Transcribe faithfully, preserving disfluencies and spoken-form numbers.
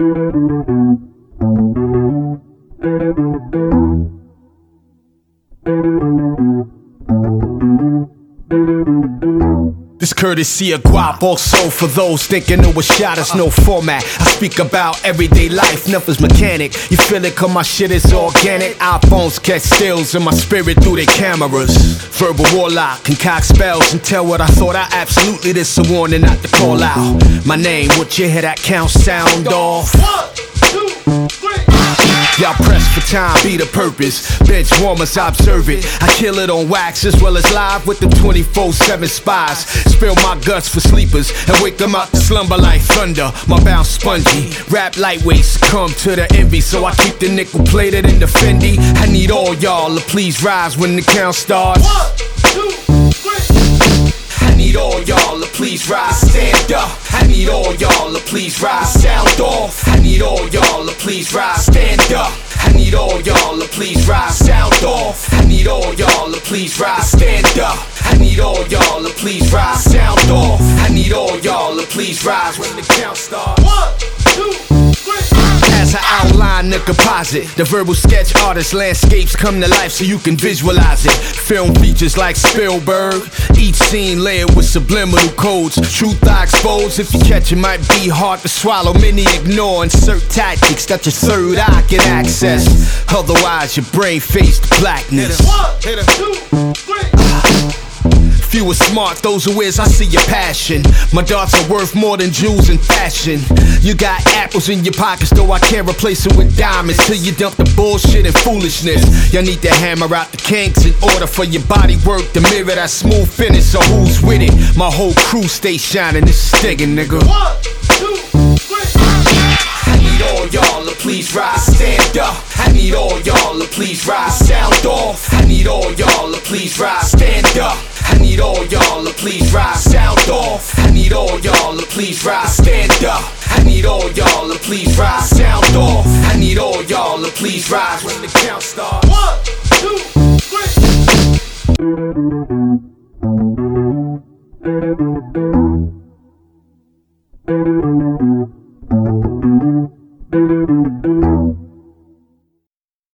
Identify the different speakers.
Speaker 1: This courtesy of guap, also for those thinking it was shot, it's no format. I speak about everyday life, nothing's mechanic. You feel it cause my shit is organic. iPhones catch stills in my spirit through their cameras. Verbal warlock, concoct spells and tell what I thought. I absolutely this a warning not to call out my name. What you hear that count sound off? One, two, three. Y'all press for time, be the purpose. Bench warmers, I observe it. I kill it on wax as well as live with them twenty-four seven spies. Spill my guts for sleepers and wake them out to slumber like thunder. My bounce spongy, rap lightweights come to the envy. So I keep the nickel plated in the Fendi. I need all y'all to please rise when the count starts. One, two, three. I need all y'all to please rise, stand up. I need all y'all to please rise, sound off. I need all y'all to please rise, stand up. I need all y'all to please rise, sound off. I need all y'all to please rise, stand up. I need all y'all to please rise, sound off. I need all y'all to please rise when the count starts. One, two, three. As I outline the composite, the verbal sketch artist landscapes come to life so you can visualize it. Film features like Spielberg, each scene layered with subliminal codes. Truth I expose, if you catch it might be hard to swallow. Many ignore, insert tactics that your third eye can access. Otherwise your brain faced blackness. One, two, three. Few are smart, those who is, I see your passion. My darts are worth more than jewels in fashion. You got apples in your pockets, though I can't replace it with diamonds. Till you dump the bullshit and foolishness. Y'all need to hammer out the kinks in order for your body work to mirror that smooth finish. So who's with it? My whole crew stay shining, this is digging, nigga. One, two, three. I need all y'all to please rise, stand up. I need all y'all to please rise, sound off. I need all y'all to please rise, stand up. I need all y'all to please rise, sound off. I need all y'all to please rise, stand up. I need all y'all to please rise, sound off. I need all y'all to please rise when the count starts. One, two, three.